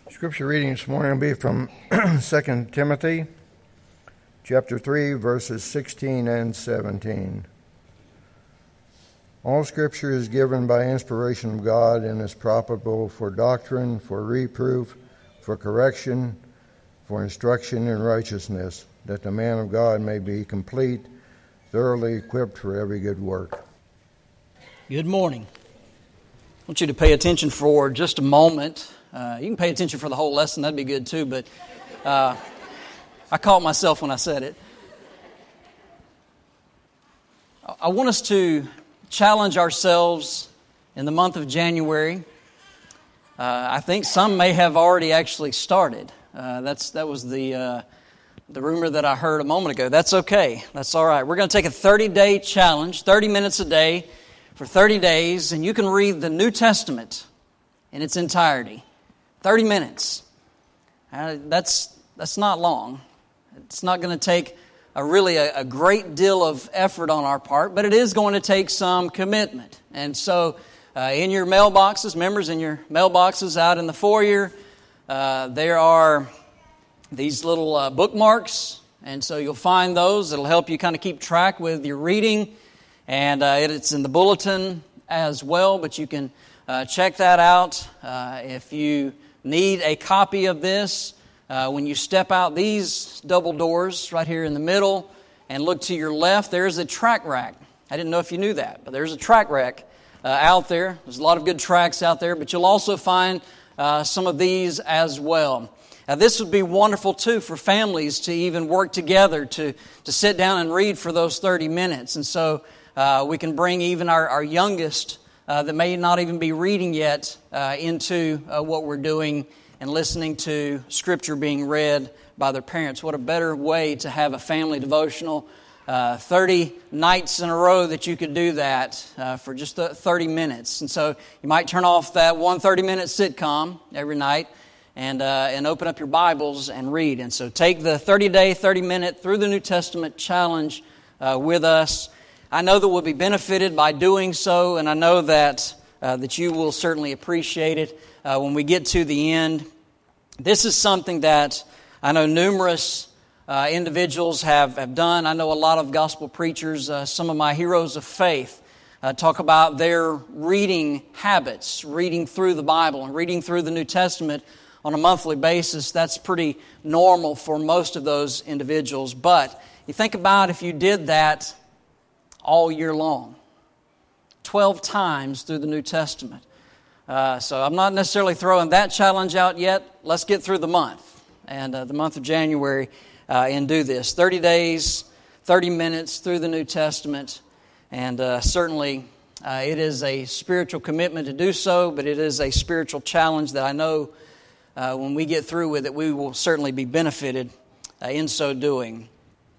Scripture reading this morning will be from 2 Timothy chapter 3, verses 16 and 17. All Scripture is given by inspiration of God and is profitable for doctrine, for reproof, for correction, for instruction in righteousness, that the man of God may be complete, thoroughly equipped for every good work. Good morning. I want you to pay attention for just a moment. You can pay attention for the whole lesson, that'd be good too, but I caught myself when I said it. I want us to challenge ourselves in the month of January. I think some may have already actually started. That was the rumor that I heard a moment ago. That's okay. That's all right. We're going to take a 30-day challenge, 30 minutes a day for 30 days, and you can read the New Testament in its entirety. 30 minutes. That's not long. It's not going to take a great deal of effort on our part, but it is going to take some commitment. And so in your mailboxes, members, in your mailboxes out in the foyer, there are these little bookmarks, and so you'll find those. It'll help you kind of keep track with your reading, and it's in the bulletin as well, but you can check that out. If you need a copy of this, when you step out these double doors right here in the middle and look to your left, there's a track rack. I didn't know if you knew that, but there's a track rack out there. There's a lot of good tracks out there, but you'll also find some of these as well. This would be wonderful, too, for families to even work together to sit down and read for those 30 minutes. And so we can bring even our youngest that may not even be reading yet into what we're doing and listening to Scripture being read by their parents. What a better way to have a family devotional. 30 nights in a row that you could do that for just 30 minutes. And so you might turn off that 30-minute sitcom every night and open up your Bibles and read. And so take the 30-day, 30-minute through the New Testament challenge with us. I know that we'll be benefited by doing so, and I know that you will certainly appreciate it when we get to the end. This is something that I know numerous individuals have done. I know a lot of gospel preachers, some of my heroes of faith, talk about their reading habits, reading through the Bible and reading through the New Testament on a monthly basis. That's pretty normal for most of those individuals. But you think about if you did that all year long, 12 times through the New Testament. So I'm not necessarily throwing that challenge out yet. Let's get through the month, and the month of January, and do this. 30 days, 30 minutes through the New Testament, and certainly it is a spiritual commitment to do so, but it is a spiritual challenge that I know when we get through with it, we will certainly be benefited in so doing.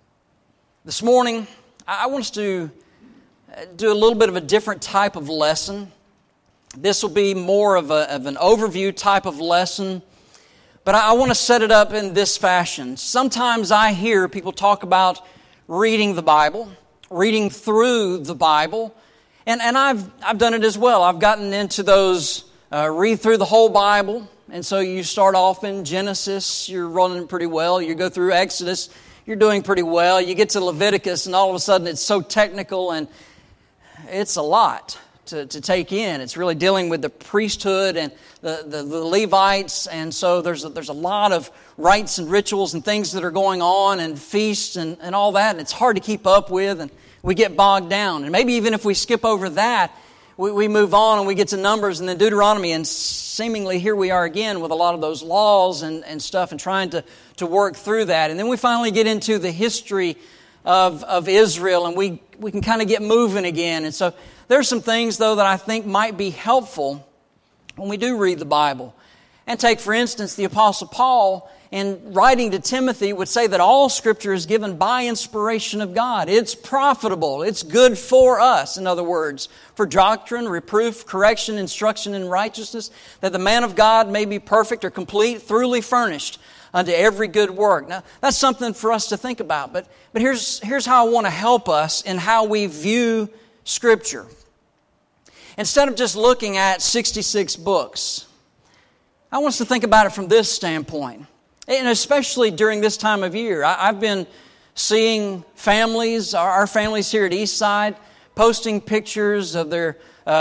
This morning, I want us to do a little bit of a different type of lesson. This will be more of an overview type of lesson, but I want to set it up in this fashion. Sometimes I hear people talk about reading the Bible, reading through the Bible, and I've done it as well. I've gotten into those read through the whole Bible, and so you start off in Genesis, you're running pretty well. You go through Exodus, you're doing pretty well. You get to Leviticus, and all of a sudden it's so technical, and it's a lot to take in. It's really dealing with the priesthood and the Levites, and so there's a lot of rites and rituals and things that are going on, and feasts and all that, and it's hard to keep up with, and we get bogged down. And maybe even if we skip over that, we move on and we get to Numbers and then Deuteronomy, and seemingly here we are again with a lot of those laws and stuff, and trying to work through that. And then we finally get into the history of Israel, and we can kind of get moving again. And so there's some things, though, that I think might be helpful when we do read the Bible. And take, for instance, the Apostle Paul, in writing to Timothy, would say that all Scripture is given by inspiration of God. It's profitable. It's good for us, in other words, for doctrine, reproof, correction, instruction in righteousness, that the man of God may be perfect or complete, thoroughly furnished unto every good work. Now, that's something for us to think about. But here's how I want to help us in how we view Scripture. Instead of just looking at 66 books, I want us to think about it from this standpoint, and especially during this time of year. I've been seeing families, our families here at Eastside, posting pictures of their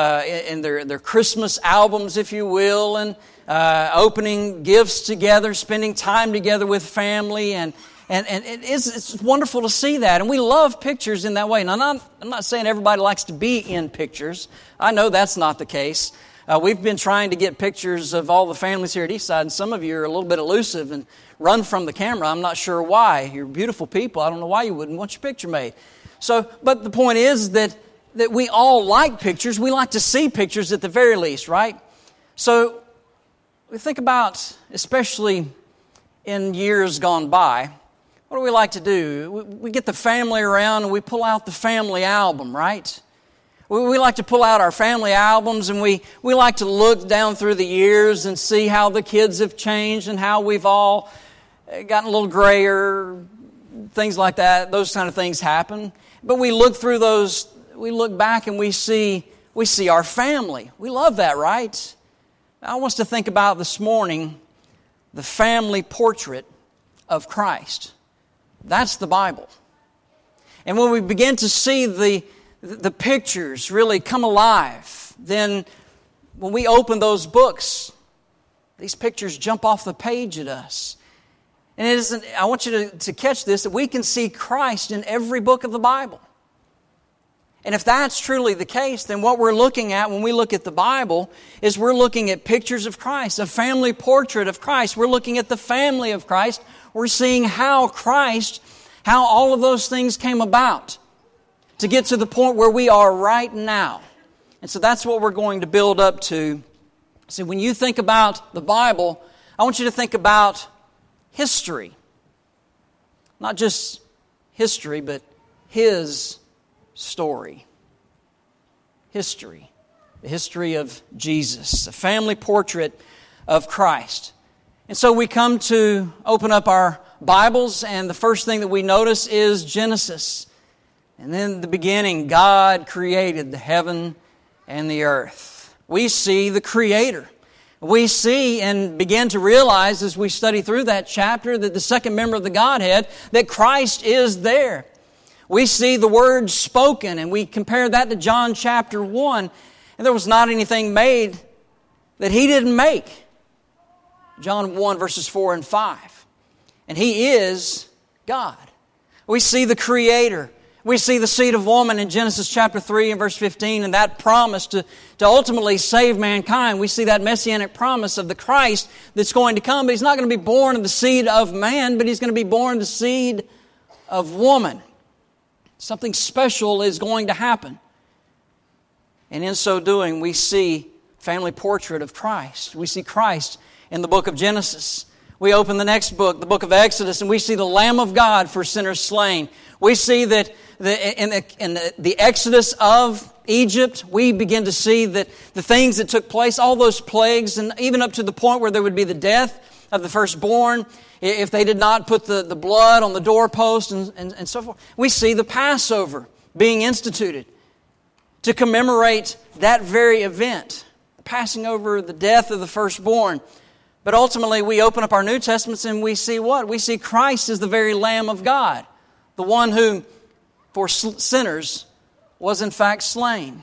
Christmas albums, if you will, and opening gifts together, spending time together with family, and it's wonderful to see that. And we love pictures in that way. Now, I'm not saying everybody likes to be in pictures. I know that's not the case. We've been trying to get pictures of all the families here at Eastside, and some of you are a little bit elusive and run from the camera. I'm not sure why. You're beautiful people. I don't know why you wouldn't want your picture made. But the point is that we all like pictures. We like to see pictures at the very least, right? So we think about, especially in years gone by, what do we like to do? We get the family around and we pull out the family album, right? We like to pull out our family albums, and we like to look down through the years and see how the kids have changed and how we've all gotten a little grayer, things like that. Those kind of things happen. But we look through those, we look back and we see our family. We love that, right? I want us to think about this morning the family portrait of Christ. That's the Bible. And when we begin to see the pictures really come alive, then when we open those books, these pictures jump off the page at us. And I want you to catch this, that we can see Christ in every book of the Bible. And if that's truly the case, then what we're looking at when we look at the Bible is we're looking at pictures of Christ, a family portrait of Christ. We're looking at the family of Christ. We're seeing how all of those things came about to get to the point where we are right now. And so that's what we're going to build up to. See, when you think about the Bible, I want you to think about history. Not just history, but His story. History. The history of Jesus. A family portrait of Christ. And so we come to open up our Bibles, and the first thing that we notice is Genesis. And then the beginning, God created the heaven and the earth. We see the Creator. We see and begin to realize as we study through that chapter that the second member of the Godhead, that Christ is there. We see the Word spoken, and we compare that to John chapter 1, and there was not anything made that He didn't make. John 1 verses 4 and 5. And He is God. We see the Creator. We see the seed of woman in Genesis chapter 3 and verse 15, and that promise to ultimately save mankind. We see that messianic promise of the Christ that's going to come, but He's not going to be born of the seed of man, but He's going to be born of the seed of woman. Something special is going to happen. And in so doing, we see family portrait of Christ. We see Christ in the book of Genesis. We open the next book, the book of Exodus, and we see the Lamb of God for sinners slain. We see that in the Exodus of Egypt, we begin to see that the things that took place, all those plagues, and even up to the point where there would be the death of the firstborn, if they did not put the blood on the doorpost and so forth. We see the Passover being instituted to commemorate that very event, passing over the death of the firstborn. But ultimately, we open up our New Testaments and we see what? We see Christ as the very Lamb of God, the one who, for sinners, was in fact slain.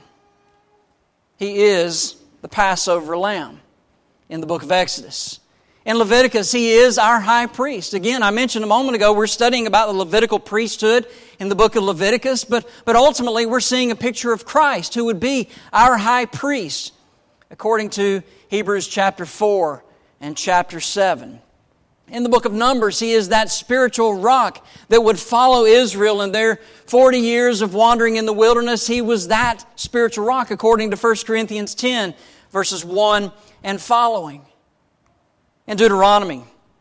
He is the Passover Lamb in the book of Exodus. In Leviticus, He is our high priest. Again, I mentioned a moment ago, we're studying about the Levitical priesthood in the book of Leviticus, but ultimately we're seeing a picture of Christ, who would be our high priest, according to Hebrews chapter 4 and chapter 7. In the book of Numbers, He is that spiritual rock that would follow Israel in their 40 years of wandering in the wilderness. He was that spiritual rock, according to 1 Corinthians 10, verses 1 and following. In Deuteronomy,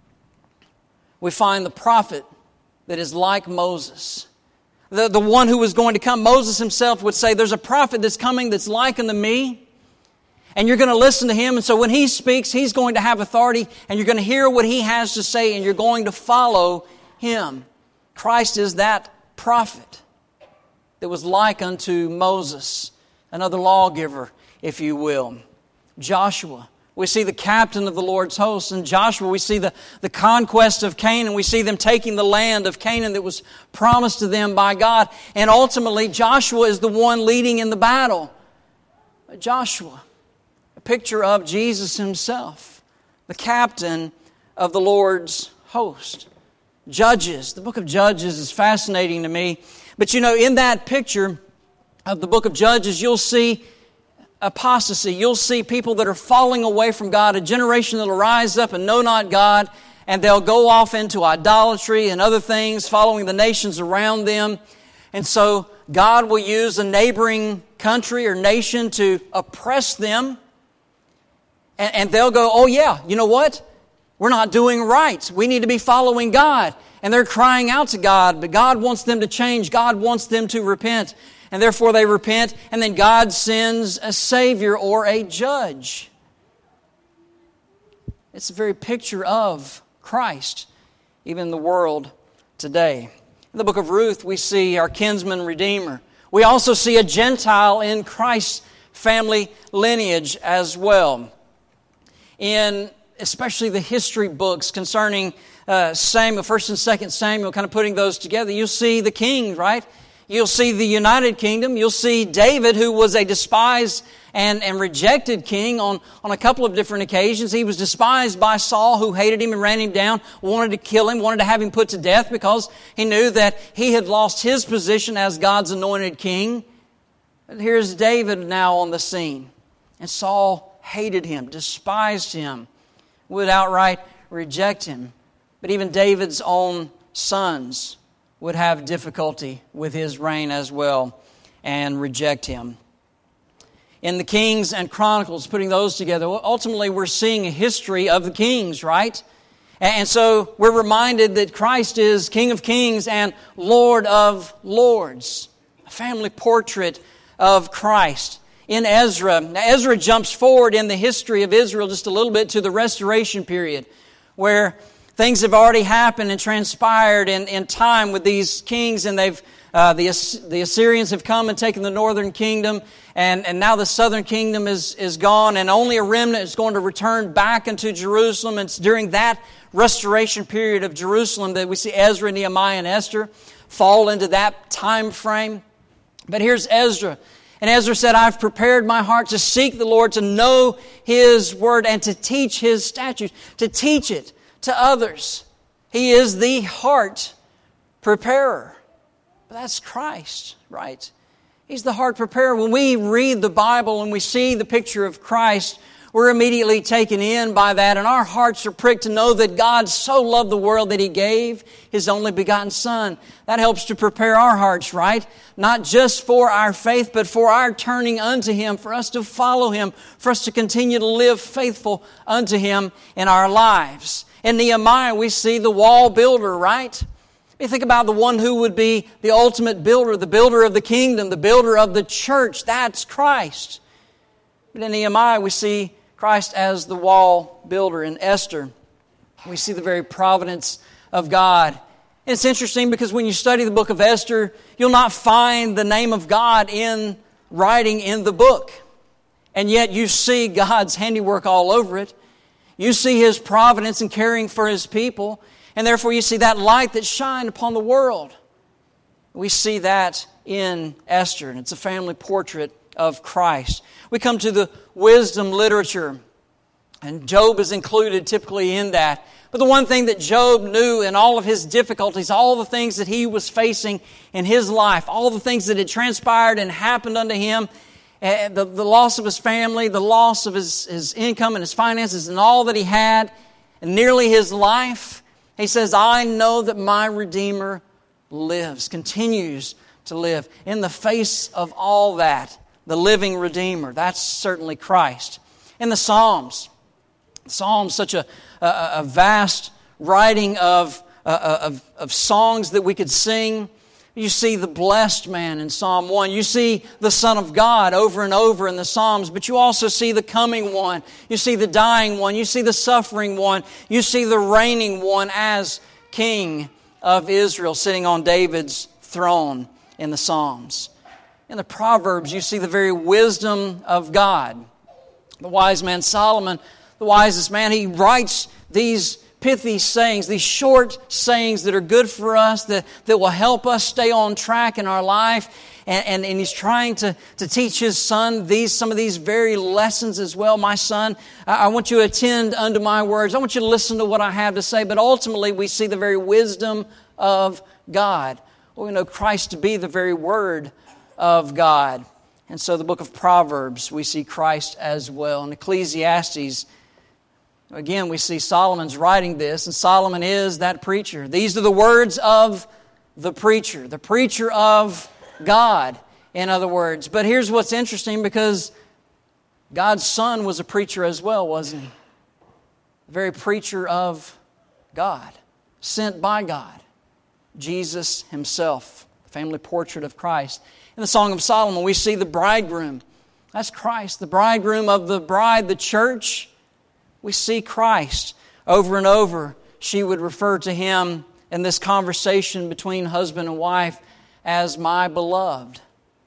we find the prophet that is like Moses. The one who was going to come. Moses himself would say, there's a prophet that's coming that's like unto me. And you're going to listen to him. And so when he speaks, he's going to have authority. And you're going to hear what he has to say. And you're going to follow him. Christ is that prophet that was like unto Moses, another lawgiver, if you will. Joshua, We see the captain of the Lord's hosts. In Joshua, we see the conquest of Canaan. We see them taking the land of Canaan that was promised to them by God. And ultimately, Joshua is the one leading in the battle. Joshua, a picture of Jesus himself, the captain of the Lord's host. Judges. The book of Judges is fascinating to me. But in that picture of the book of Judges, you'll see apostasy. You'll see people that are falling away from God, a generation that will rise up and know not God, and they'll go off into idolatry and other things, following the nations around them. And so God will use a neighboring country or nation to oppress them, and they'll go, oh yeah, you know what? We're not doing right. We need to be following God. And they're crying out to God, but God wants them to change. God wants them to repent. And therefore they repent, and then God sends a Savior or a judge. It's a very picture of Christ, even in the world today. In the book of Ruth, we see our kinsman redeemer. We also see a Gentile in Christ's family lineage as well. In especially the history books concerning Samuel, 1st and 2nd Samuel, kind of putting those together, you'll see the king, right? You'll see the United Kingdom. You'll see David, who was a despised and rejected king on a couple of different occasions. He was despised by Saul, who hated him and ran him down, wanted to kill him, wanted to have him put to death because he knew that he had lost his position as God's anointed king. But here's David now on the scene. And Saul hated him, despised him, would outright reject him. But even David's own sons would have difficulty with his reign as well and reject him. In the Kings and Chronicles, putting those together, ultimately we're seeing a history of the kings, right? And so we're reminded that Christ is King of Kings and Lord of Lords. A family portrait of Christ. In Ezra, now Ezra jumps forward in the history of Israel just a little bit to the restoration period, where things have already happened and transpired in time with these kings, and they've the Assyrians have come and taken the northern kingdom, and now the southern kingdom is gone, and only a remnant is going to return back into Jerusalem. And it's during that restoration period of Jerusalem that we see Ezra, Nehemiah, and Esther fall into that time frame. But here's Ezra. And Ezra said, I've prepared my heart to seek the Lord, to know His Word, and to teach His statutes, to teach it to others. He is the heart preparer. But that's Christ, right? He's the heart preparer. When we read the Bible and we see the picture of Christ, we're immediately taken in by that, and our hearts are pricked to know that God so loved the world that He gave His only begotten Son. That helps to prepare our hearts, right? Not just for our faith, but for our turning unto Him, for us to follow Him, for us to continue to live faithful unto Him in our lives. In Nehemiah, we see the wall builder, right? You think about the one who would be the ultimate builder, the builder of the kingdom, the builder of the church. That's Christ. But in Nehemiah, we see Christ as the wall builder. In Esther, we see the very providence of God. And it's interesting because when you study the book of Esther, you'll not find the name of God in writing in the book. And yet you see God's handiwork all over it. You see His providence in caring for His people. And therefore you see that light that shined upon the world. We see that in Esther. And it's a family portrait of Christ. We come to the wisdom literature, and Job is included typically in that. But the one thing that Job knew in all of his difficulties, all the things that he was facing in his life, all the things that had transpired and happened unto him, the loss of his family, the loss of his income and his finances and all that he had, and nearly his life, he says, I know that my Redeemer lives, continues to live. In the face of all that, the living Redeemer, that's certainly Christ. In the Psalms, such a vast writing of songs that we could sing. You see the blessed man in Psalm 1. You see the Son of God over and over in the Psalms, but you also see the coming one. You see the dying one. You see the suffering one. You see the reigning one as King of Israel sitting on David's throne in the Psalms. In the Proverbs, you see the very wisdom of God. The wise man Solomon the wisest man. He writes these pithy sayings, these short sayings that are good for us, that will help us stay on track in our life. And he's trying to teach his son some of these very lessons as well. My son, I want you to attend unto my words. I want you to listen to what I have to say. But ultimately, we see the very wisdom of God. Well, we know Christ to be the very Word of God. And so the book of Proverbs, we see Christ as well. In Ecclesiastes, again, we see Solomon's writing this, and Solomon is that preacher. These are the words of the preacher of God, in other words. But here's what's interesting, because God's Son was a preacher as well, wasn't he? The very preacher of God, sent by God, Jesus himself, the family portrait of Christ. In the Song of Solomon, we see the bridegroom. That's Christ, the bridegroom of the bride, the church. We see Christ over and over. She would refer to him in this conversation between husband and wife as my beloved.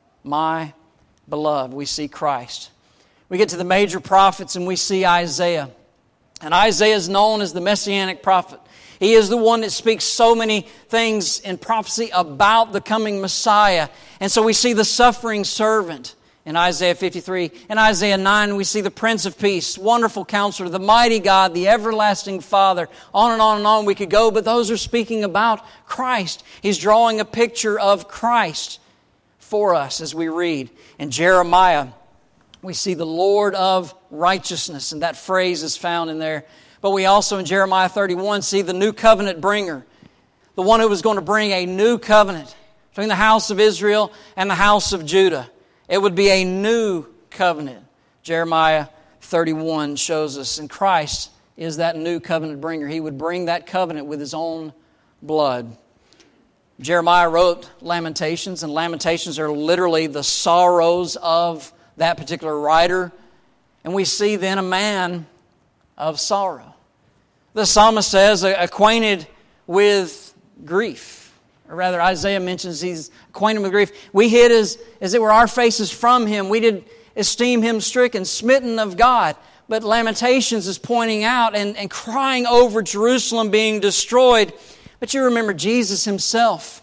My beloved. We see Christ. We get to the major prophets and we see Isaiah. And Isaiah is known as the Messianic prophet. He is the one that speaks so many things in prophecy about the coming Messiah. And so we see the suffering servant in Isaiah 53. In Isaiah 9, we see the Prince of Peace, wonderful Counselor, the mighty God, the everlasting Father. On and on we could go, but those are speaking about Christ. He's drawing a picture of Christ for us as we read. In Jeremiah, we see the Lord of righteousness, and that phrase is found in there. But we also in Jeremiah 31 see the new covenant bringer, the one who was going to bring a new covenant between the house of Israel and the house of Judah. It would be a new covenant. Jeremiah 31 shows us, and Christ is that new covenant bringer. He would bring that covenant with his own blood. Jeremiah wrote Lamentations, and Lamentations are literally the sorrows of that particular writer. And we see then a man of sorrow. The psalmist says, acquainted with grief. Or rather, Isaiah mentions he's acquainted with grief. We hid as it were our faces from him. We did esteem him stricken, smitten of God. But Lamentations is pointing out and crying over Jerusalem being destroyed. But you remember Jesus himself.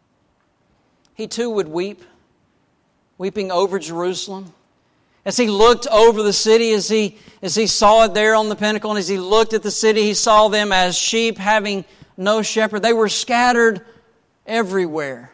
He too would weep, weeping over Jerusalem. As he looked over the city, as he saw it there on the pinnacle, and as he looked at the city, he saw them as sheep having no shepherd. They were scattered everywhere.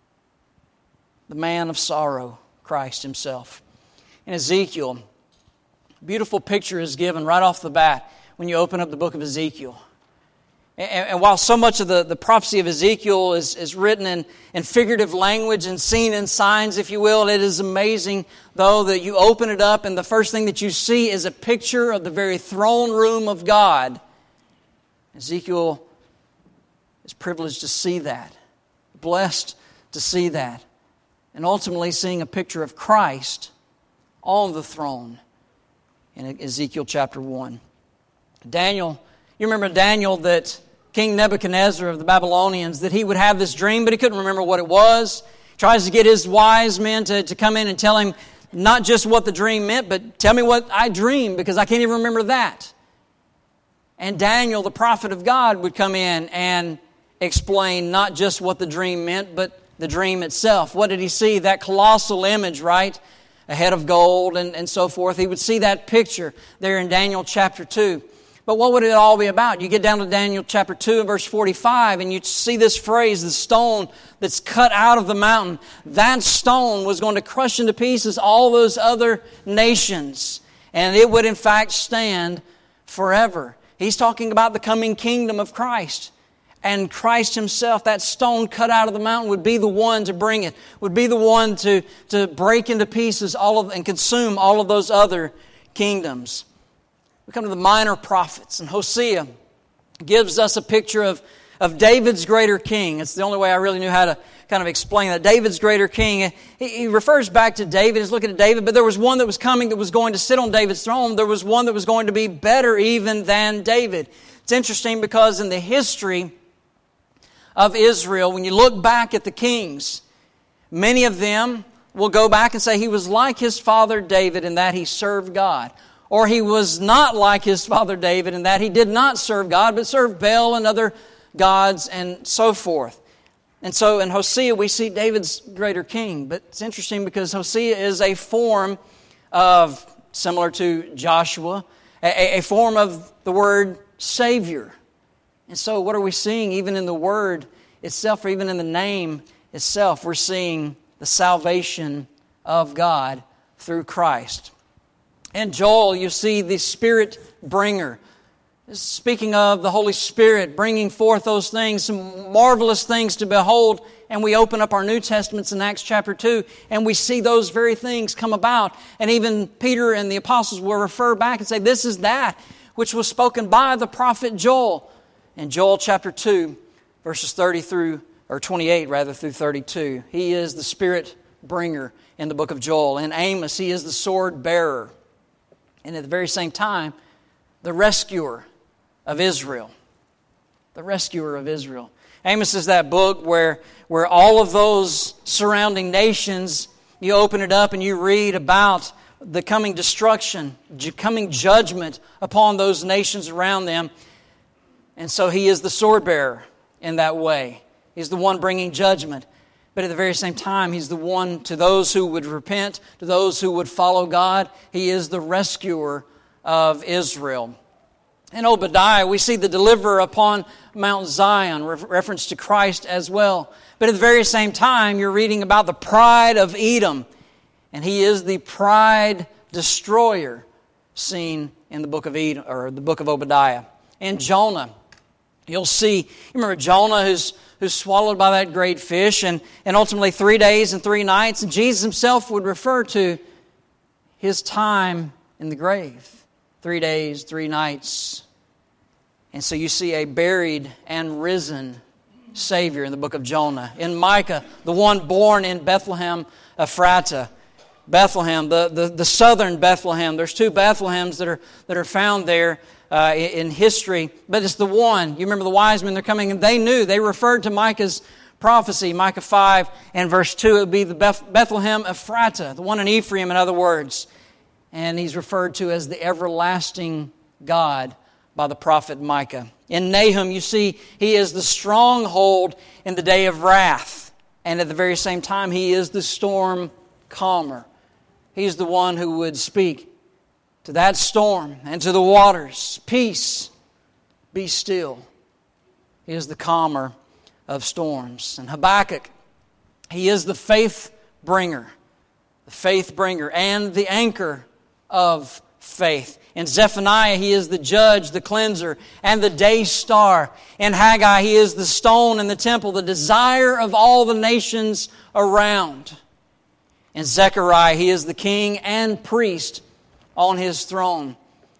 The man of sorrow, Christ himself. In Ezekiel, a beautiful picture is given right off the bat when you open up the book of Ezekiel. And while so much of the prophecy of Ezekiel is written in figurative language and seen in signs, if you will, it is amazing, though, that you open it up and the first thing that you see is a picture of the very throne room of God. Ezekiel is privileged to see that, blessed to see that, and ultimately seeing a picture of Christ on the throne in Ezekiel chapter 1. Daniel, you remember Daniel, that King Nebuchadnezzar of the Babylonians, that he would have this dream, but he couldn't remember what it was. He tries to get his wise men to come in and tell him not just what the dream meant, but tell me what I dreamed, because I can't even remember that. And Daniel, the prophet of God, would come in and explain not just what the dream meant, but the dream itself. What did he see? That colossal image, right? A head of gold and so forth. He would see that picture there in Daniel chapter 2. But what would it all be about? You get down to Daniel chapter 2 and verse 45, and you see this phrase, the stone that's cut out of the mountain. That stone was going to crush into pieces all those other nations, and it would in fact stand forever. He's talking about the coming kingdom of Christ. And Christ himself, that stone cut out of the mountain, would be the one to bring it, would be the one to break into pieces and consume all of those other kingdoms. We come to the minor prophets, and Hosea gives us a picture of David's greater king. It's the only way I really knew how to kind of explain that. David's greater king. He refers back to David. He's looking at David, but there was one that was coming that was going to sit on David's throne. There was one that was going to be better even than David. It's interesting because in the history of Israel, when you look back at the kings, many of them will go back and say he was like his father David in that he served God. or he was not like his father David in that he did not serve God, but served Baal and other gods and so forth. And so in Hosea we see David's greater king. But it's interesting because Hosea is a form of, similar to Joshua, a form of the word Savior. And so what are we seeing even in the word itself, or even in the name itself? We're seeing the salvation of God through Christ. In Joel, you see the Spirit bringer. Speaking of the Holy Spirit bringing forth those things, some marvelous things to behold, and we open up our New Testaments in Acts chapter 2, and we see those very things come about. And even Peter and the apostles will refer back and say, this is that which was spoken by the prophet Joel. In Joel chapter 2, verses 28 through 32. He is the Spirit bringer in the book of Joel. In Amos, he is the sword bearer. And at the very same time, the rescuer of Israel. The rescuer of Israel. Amos is that book where all of those surrounding nations, you open it up and you read about the coming destruction, coming judgment upon those nations around them. And so he is the sword bearer in that way. He's the one bringing judgment. But at the very same time, he's the one to those who would repent, to those who would follow God. He is the rescuer of Israel. In Obadiah, we see the deliverer upon Mount Zion, reference to Christ as well. But at the very same time, you're reading about the pride of Edom. And he is the pride destroyer seen in the book of Edom, or the book of Obadiah. In Jonah, you'll see, you remember Jonah who's swallowed by that great fish, and ultimately 3 days and 3 nights. And Jesus himself would refer to his time in the grave. 3 days, 3 nights. And so you see a buried and risen Savior in the book of Jonah. In Micah, the one born in Bethlehem Ephratah. Bethlehem, the southern Bethlehem. There's 2 Bethlehems that are found there in history, but it's the one. You remember the wise men, they're coming, and they referred to Micah's prophecy, Micah 5 and verse 2. It would be the Bethlehem Ephratah, the one in Ephraim, in other words. And he's referred to as the everlasting God by the prophet Micah. In Nahum, you see, he is the stronghold in the day of wrath. And at the very same time, he is the storm calmer. He's the one who would speak to that storm and to the waters, peace, be still. He is the calmer of storms. And Habakkuk, he is the faith bringer and the anchor of faith. In Zephaniah, he is the judge, the cleanser, and the day star. In Haggai, he is the stone in the temple, the desire of all the nations around. In Zechariah, he is the king and priest on his throne.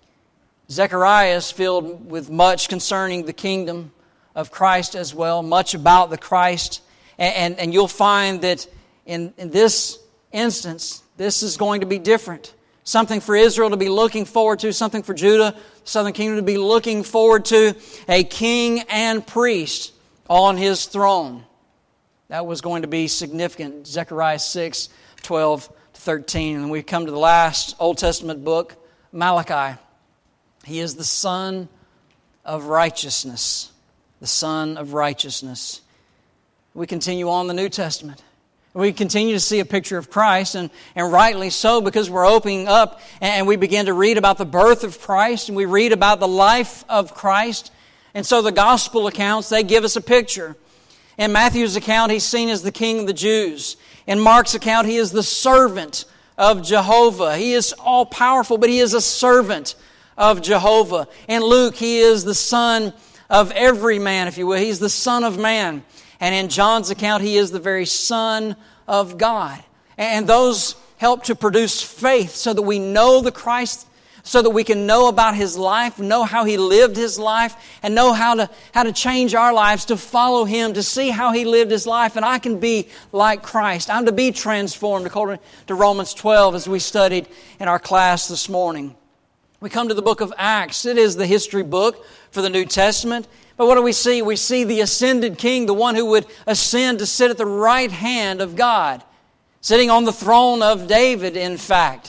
Zechariah is filled with much concerning the kingdom of Christ as well, much about the Christ. And you'll find that in this instance, this is going to be different. Something for Israel to be looking forward to, something for Judah, southern kingdom, to be looking forward to, a king and priest on his throne. That was going to be significant. Zechariah 6, 12 to 13. And we come to the last Old Testament book, Malachi. He is the Son of Righteousness. The Son of Righteousness. We continue on the New Testament. We continue to see a picture of Christ, and rightly so, because we're opening up and we begin to read about the birth of Christ, and we read about the life of Christ. And so the gospel accounts, they give us a picture. In Matthew's account, he's seen as the King of the Jews. In Mark's account, he is the servant of Jehovah. He is all-powerful, but he is a servant of Jehovah. In Luke, he is the Son of every man, if you will. He's the Son of Man. And in John's account, he is the very Son of God. And those help to produce faith so that we know the Christ, so that we can know about His life, know how He lived His life, and know how to change our lives to follow Him, to see how He lived His life. And I can be like Christ. I'm to be transformed according to Romans 12 as we studied in our class this morning. We come to the book of Acts. It is the history book for the New Testament. But what do we see? We see the ascended King, the one who would ascend to sit at the right hand of God, sitting on the throne of David, in fact.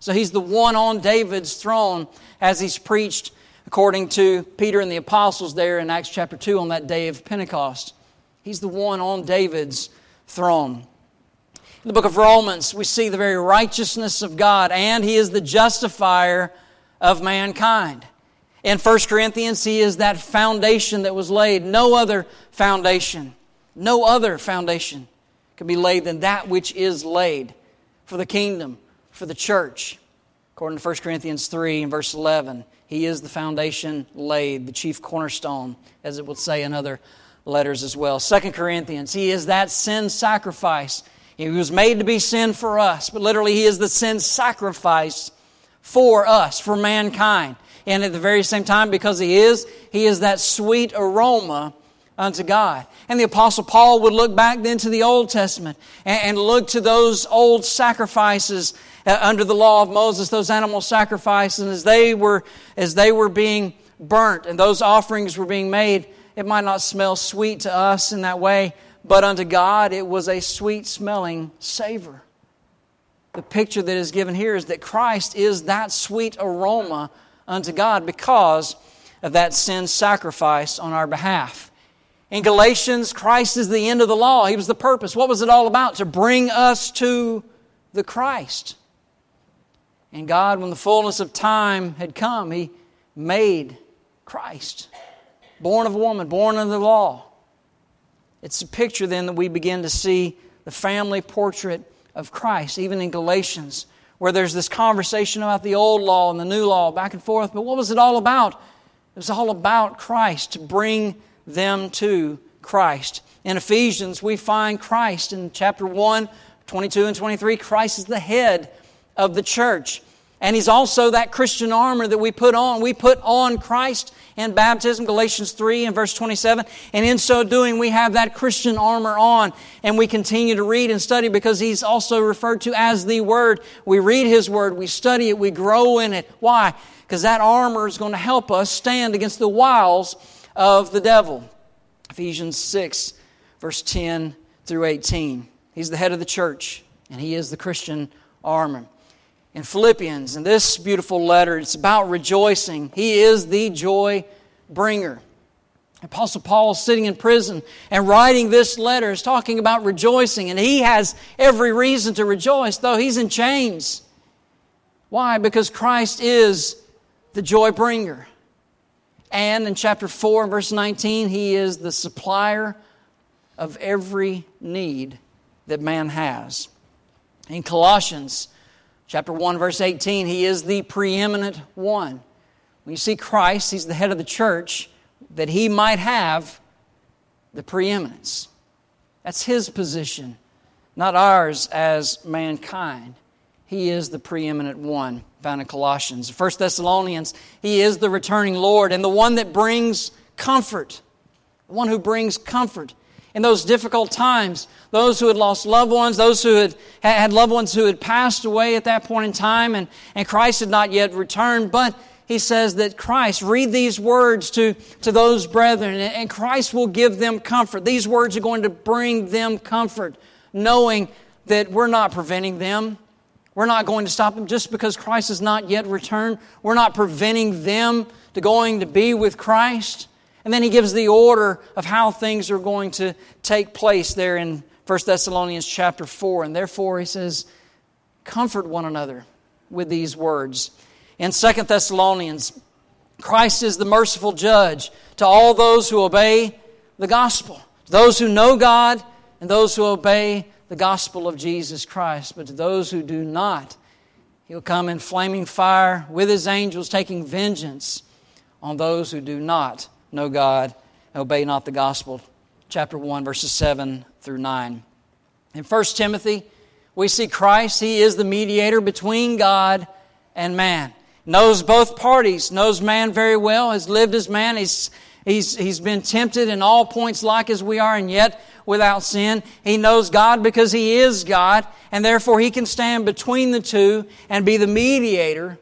So He's the one on David's throne as He's preached according to Peter and the apostles there in Acts chapter 2 on that day of Pentecost. He's the one on David's throne. In the book of Romans, we see the very righteousness of God, and He is the justifier of mankind. In 1 Corinthians, He is that foundation that was laid. No other foundation can be laid than that which is laid for the kingdom, for the church. According to 1 Corinthians 3 and verse 11, He is the foundation laid, the chief cornerstone, as it will say in other letters as well. 2 Corinthians, He is that sin sacrifice. He was made to be sin for us, but literally He is the sin sacrifice for us, for mankind. And at the very same time, because He is that sweet aroma unto God. And the Apostle Paul would look back then to the Old Testament and look to those old sacrifices under the law of Moses, those animal sacrifices, and as they were being burnt and those offerings were being made, it might not smell sweet to us in that way, but unto God it was a sweet-smelling savor. The picture that is given here is that Christ is that sweet aroma unto God because of that sin sacrifice on our behalf. In Galatians, Christ is the end of the law. He was the purpose. What was it all about? To bring us to the Christ. And God, when the fullness of time had come, He made Christ. Born of a woman, born under the law. It's a picture then that we begin to see the family portrait of Christ, even in Galatians, where there's this conversation about the old law and the new law, back and forth. But what was it all about? It was all about Christ, to bring them to Christ. In Ephesians, we find Christ in chapter 1, 22 and 23. Christ is the head of the church. And He's also that Christian armor that we put on. We put on Christ in baptism, Galatians 3 and verse 27. And in so doing, we have that Christian armor on. And we continue to read and study because He's also referred to as the Word. We read His Word, we study it, we grow in it. Why? Because that armor is going to help us stand against the wiles of the devil. Ephesians 6, verse 10 through 18. He's the head of the church, and He is the Christian armor. In Philippians, in this beautiful letter, it's about rejoicing. He is the joy bringer. Apostle Paul is sitting in prison and writing this letter is talking about rejoicing, and he has every reason to rejoice, though he's in chains. Why? Because Christ is the joy bringer. And in chapter 4, verse 19, He is the supplier of every need that man has. In Colossians, chapter 1, verse 18, He is the preeminent one. When you see Christ, He's the head of the church, that He might have the preeminence. That's His position, not ours as mankind. He is the preeminent one, found in Colossians. 1 Thessalonians, He is the returning Lord and the one that brings comfort. The one who brings comfort in those difficult times. Those who had lost loved ones, those who had loved ones who had passed away at that point in time, and Christ had not yet returned. But he says that Christ, read these words to those brethren, and Christ will give them comfort. These words are going to bring them comfort, knowing that we're not preventing them. We're not going to stop them just because Christ has not yet returned. We're not preventing them to going to be with Christ. And then he gives the order of how things are going to take place there in 1 Thessalonians chapter 4. And therefore, he says, comfort one another with these words. In 2 Thessalonians, Christ is the merciful judge to all those who obey the gospel. To those who know God and those who obey the gospel of Jesus Christ. But to those who do not, He'll come in flaming fire with His angels, taking vengeance on those who do not know God and obey not the gospel. Chapter 1, verses 7 through 9. In 1 Timothy, we see Christ. He is the mediator between God and man. Knows both parties, knows man very well, has lived as man. He's been tempted in all points like as we are, and yet without sin. He knows God because He is God, and therefore He can stand between the two and be the mediator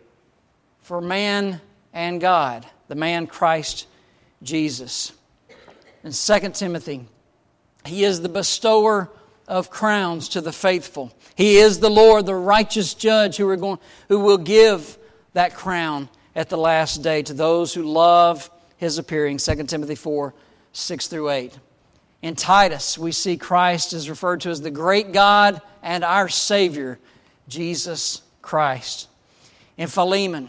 for man and God, the man Christ Jesus. In 2 Timothy, He is the bestower of crowns to the faithful. He is the Lord, the righteous judge who will give that crown at the last day to those who love His appearing. 2 Timothy 4, 6 through 8. In Titus, we see Christ is referred to as the great God and our Savior, Jesus Christ. In Philemon,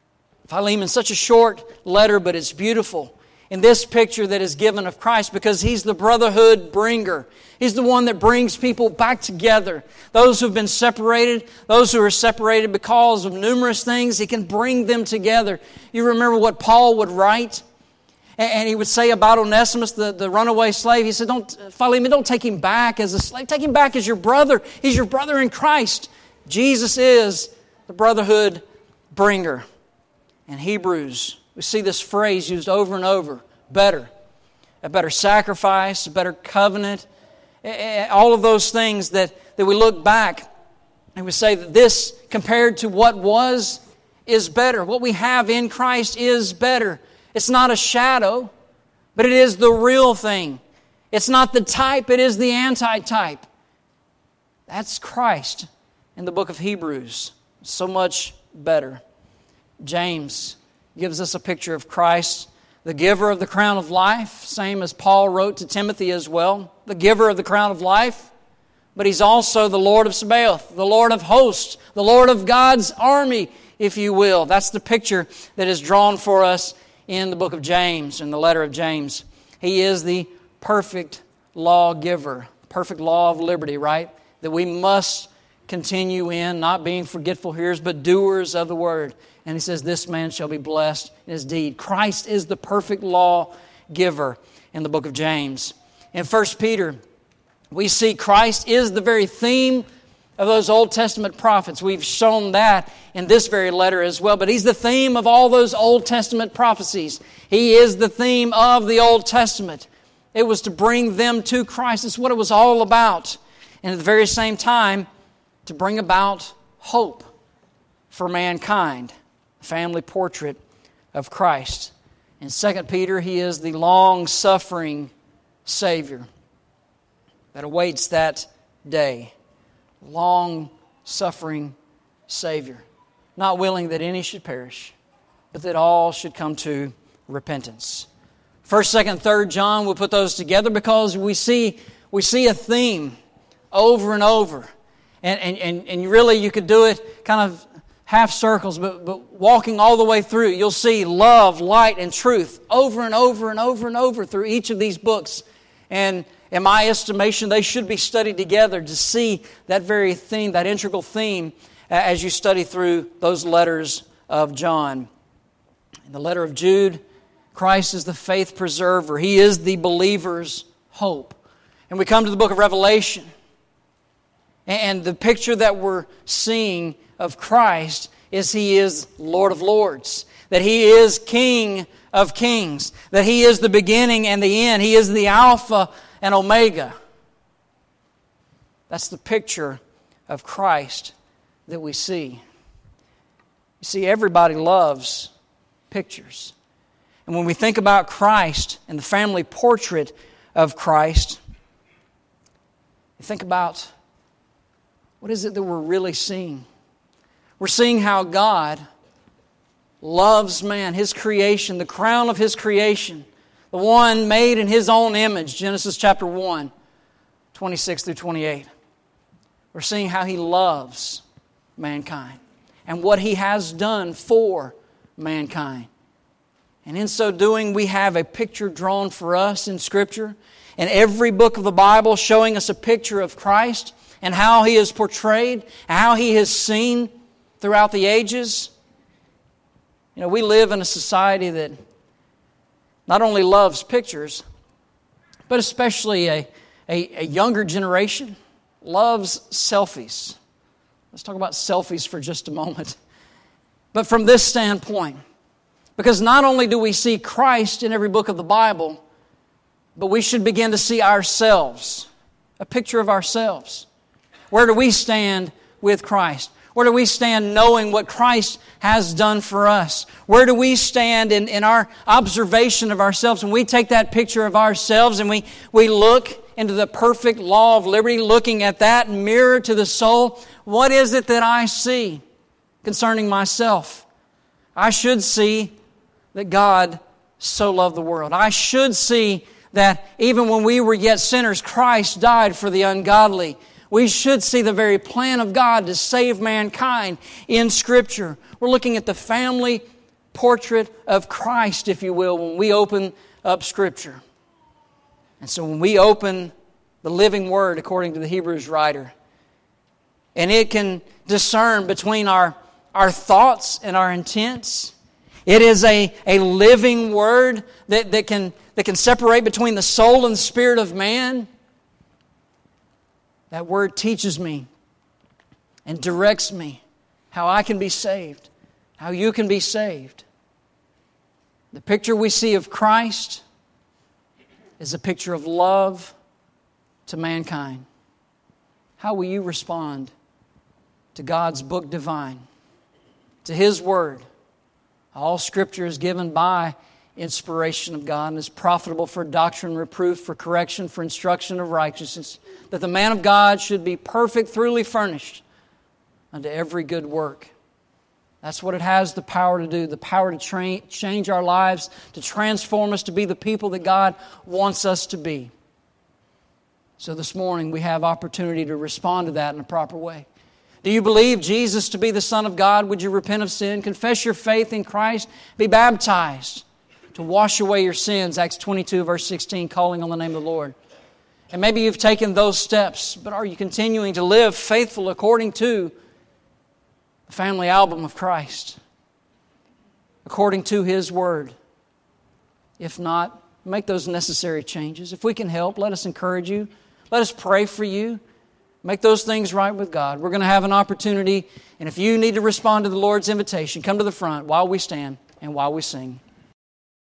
such a short letter, but it's beautiful. In this picture that is given of Christ, because He's the brotherhood bringer. He's the one that brings people back together. Those who have been separated, those who are separated because of numerous things, He can bring them together. You remember what Paul would write? And he would say about Onesimus, the runaway slave, he said, Philemon, don't take him back as a slave. Take him back as your brother. He's your brother in Christ. Jesus is the brotherhood bringer. In Hebrews, we see this phrase used over and over. Better. A better sacrifice, a better covenant. All of those things that we look back and we say that this, compared to what was, is better. What we have in Christ is better. It's not a shadow, but it is the real thing. It's not the type, it is the anti-type. That's Christ in the book of Hebrews. So much better. James gives us a picture of Christ, the giver of the crown of life, same as Paul wrote to Timothy as well. The giver of the crown of life, but He's also the Lord of Sabaoth, the Lord of hosts, the Lord of God's army, if you will. That's the picture that is drawn for us in the book of James, in the letter of James. He is the perfect lawgiver, perfect law of liberty, right? That we must continue in, not being forgetful hearers, but doers of the word. And He says, this man shall be blessed in his deed. Christ is the perfect lawgiver in the book of James. In 1 Peter, we see Christ is the very theme of those Old Testament prophets. We've shown that in this very letter as well. But He's the theme of all those Old Testament prophecies. He is the theme of the Old Testament. It was to bring them to Christ. It's what it was all about. And at the very same time, to bring about hope for mankind. A family portrait of Christ. In 2 Peter, He is the long-suffering Savior that awaits that day. Long-suffering Savior, not willing that any should perish, but that all should come to repentance. 1st, 2nd, 3rd John, we'll put those together because we see a theme over and over. And really you could do it kind of half circles, but walking all the way through, you'll see love, light, and truth over and over and over and over through each of these books. And in my estimation, they should be studied together to see that very theme, that integral theme, as you study through those letters of John. In the letter of Jude, Christ is the faith preserver. He is the believer's hope. And we come to the book of Revelation. And the picture that we're seeing of Christ is He is Lord of Lords. That He is King of Kings. That He is the beginning and the end. He is the Alpha and Omega. That's the picture of Christ that we see. You see, everybody loves pictures. And when we think about Christ and the family portrait of Christ, you think about what is it that we're really seeing? We're seeing how God loves man, His creation, the crown of His creation, the one made in His own image, Genesis chapter 1, 26 through 28. We're seeing how He loves mankind and what He has done for mankind. And in so doing, we have a picture drawn for us in Scripture, in every book of the Bible showing us a picture of Christ and how He is portrayed, and how He is seen throughout the ages. You know, we live in a society that not only loves pictures, but especially a younger generation loves selfies. Let's talk about selfies for just a moment. But from this standpoint, because not only do we see Christ in every book of the Bible, but we should begin to see ourselves, a picture of ourselves. Where do we stand with Christ? Where do we stand knowing what Christ has done for us? Where do we stand in our observation of ourselves? When we take that picture of ourselves and we look into the perfect law of liberty, looking at that mirror to the soul, what is it that I see concerning myself? I should see that God so loved the world. I should see that even when we were yet sinners, Christ died for the ungodly. We should see the very plan of God to save mankind in Scripture. We're looking at the family portrait of Christ, if you will, when we open up Scripture. And so when we open the living Word, according to the Hebrews writer, and it can discern between our thoughts and our intents. It is a living Word that can separate between the soul and the spirit of man. That Word teaches me and directs me how I can be saved, how you can be saved. The picture we see of Christ is a picture of love to mankind. How will you respond to God's book divine, to His Word? All Scripture is given by inspiration of God and is profitable for doctrine, reproof, for correction, for instruction of righteousness, that the man of God should be perfect, thoroughly furnished unto every good work. That's what it has the power to do, the power to change our lives, to transform us to be the people that God wants us to be. So this morning we have opportunity to respond to that in a proper way. Do you believe Jesus to be the Son of God? Would you repent of sin, confess your faith in Christ, be baptized to wash away your sins, Acts 22, verse 16, calling on the name of the Lord. And maybe you've taken those steps, but are you continuing to live faithful according to the family album of Christ, according to His Word? If not, make those necessary changes. If we can help, let us encourage you. Let us pray for you. Make those things right with God. We're going to have an opportunity, and if you need to respond to the Lord's invitation, come to the front while we stand and while we sing.